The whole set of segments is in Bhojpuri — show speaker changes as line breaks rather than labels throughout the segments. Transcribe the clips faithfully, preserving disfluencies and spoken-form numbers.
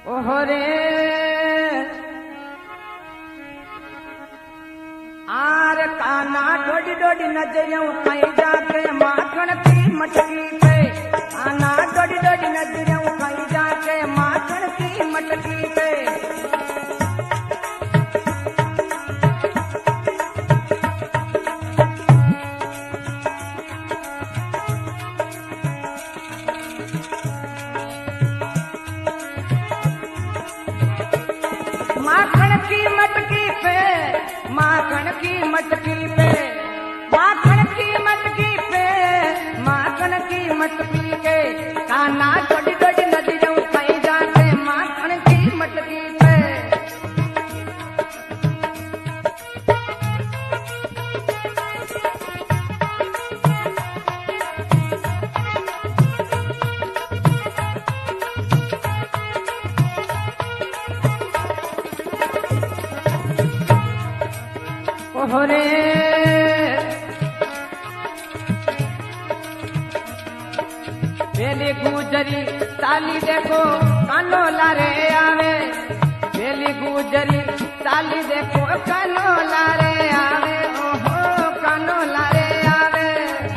ओहो रे आर काना डोडी डोडी नजरियों कहीं जाके माखन की मटकी पे काना डोडी डोडी नजरियों कहीं जाके माखन की मटकी पे माखन की मटकी पे माखन की मटकी पे माखन की मटकी पे माखन की मटकी के काना डोडी डोडी नजरियों कहीं जाके माखन की मटकी पे ओहो रे बेली गुजरी ताली देखो कानो लारे आवे बेली गुजरी ताली देखो कानो लारे आवे ओहो कानो लारे आवे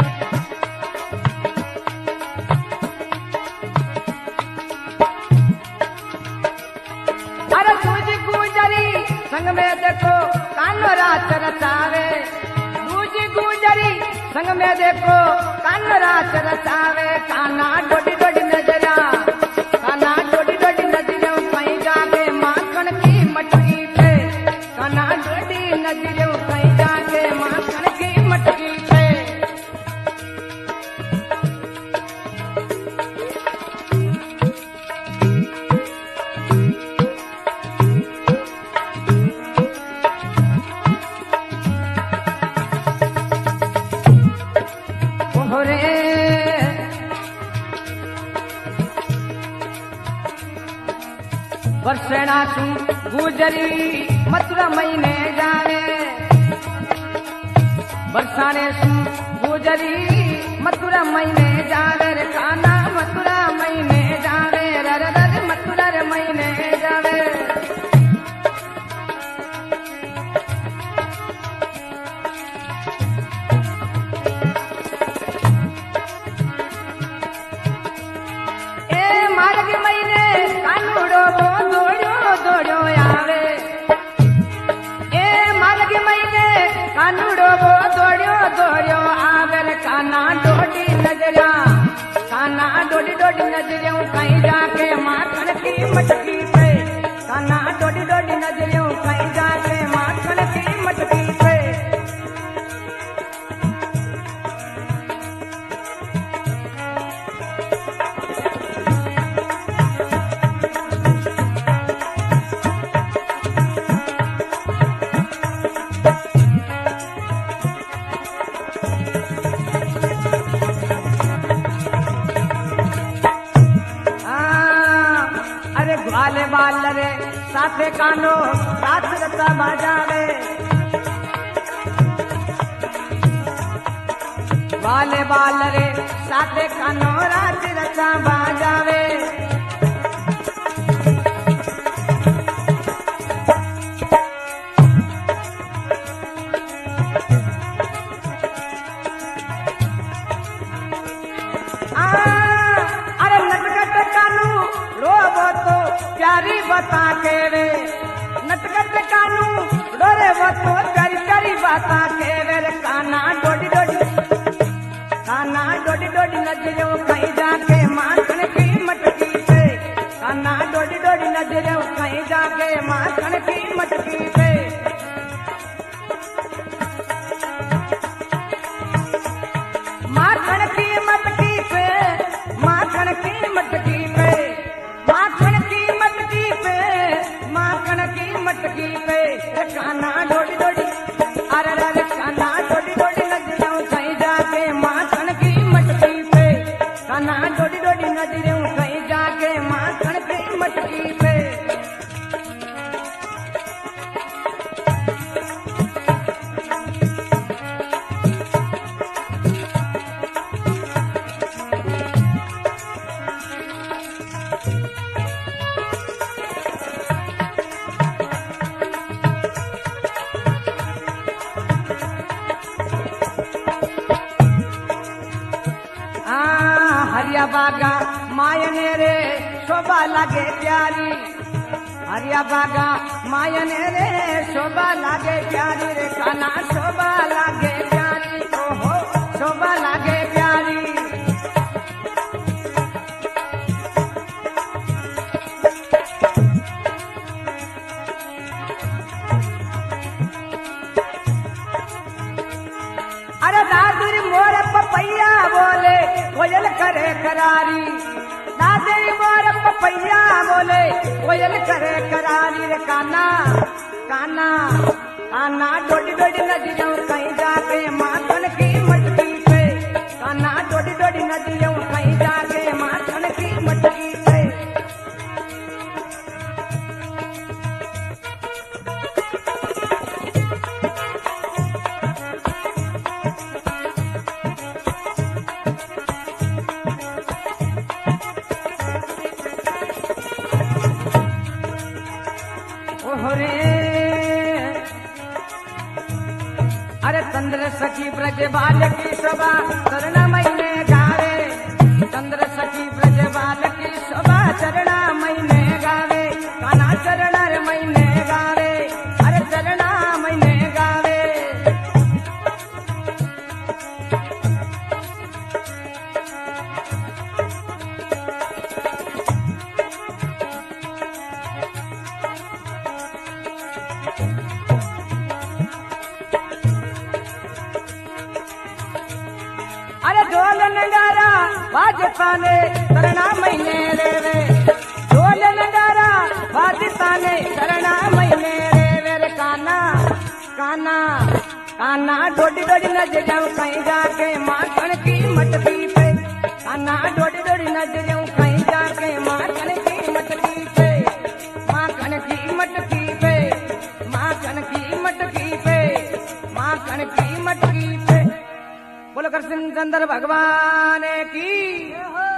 अरे गुज गुजरी संग में देखो कानो रात रचावे दूजी गुजरी संग में देखो कानो रात रचावे काना डोडी डोडी नजरा काना डोडी डोडी नजरियों कहीं जाके माखन की मटकी पे काना डोडी नजरियों कहीं जाके माखन की मटकी पे ओहो रे वर्षणा तू गुजरी मथुरा महीने जावे बरसाने तू गुजरी मथुरा महीने जावे रे काना मथुरा महीने जावे रर रर मथुरा रे महीने जावे ए मार्ग महीने कानूड़ो वो दौड़ो दौड़ो आवे ए मार्ग महीने कानूड़ो वो दौड़ो दौड़ो आवे रे काना डोडी नजरिया काना डोडी डोडी नजरियों कहीं जाके माखन की मटकी पे काना डोडी डोडी नजरियों कहीं जाके माखन की मटकी पे वाले बाल रे साथे कानो रात रता बाजावे वाले बाल रे साथे कानो रात रता बाजावे प्यारी बता के रे नटकट कानू डोरे वो तो प्यारी प्यारी बता के रे काना डोडी डोडी काना डोडी डोडी नजरियों कहीं जाके माखन की मटकी पे काना डोडी डोडी नजरियों कहीं जाके माखन की मटकी पे माखन की मटकी पे माखन की मटकी पे माखन की मटकी पे माखन की मटकी पे काना डोडी डोडी अरे अरे काना डोडी डोडी नजरियों कहीं जाके माखन की मटकी पे काना डोडी डोडी नजरियों कहीं जाके माखन की मटकी पे बागा मायने रे शोभा लागे प्यारी हरिया बागा मायने रे शोभा लागे प्यारी रे काना शोभा लागे प्यारी ओहो शोभा लागे प्यारी अरे दादुरी मोर पपैया बोले कोयल करे करारी दादुरी मोर पपैया बोले कोयल करे करारी रे काना काना काना डोडी डोडी नदी जाऊं कहीं जाके माखन की मटकी पे काना डोडी डोडी नदी जाऊं कहीं जाके माखन की मटकी पे रे अरे चंद्र सखी ब्रज बाल की शोभा चरण महीने गावे चंद्र सखी ब्रज बाल की शोभा चरण महीने गावे काना चरण महीने गावे अरे चरण महीने गावे अरे ढोल नगारा वाजताने शरणा महीने रे ढोल नगारा वाजताने शरणा महीने रे रे काना काना काना डोडी डोडी नज जाऊं कहीं जाके माखन की मटकी पे काना डोडी डोडी नज जाऊं कहीं जाके माखन की मटकी पे माखन की मटकी पे माखन की मटकी पे माखन की मटकी पे बोलो कृष्ण चंद्र भगवान की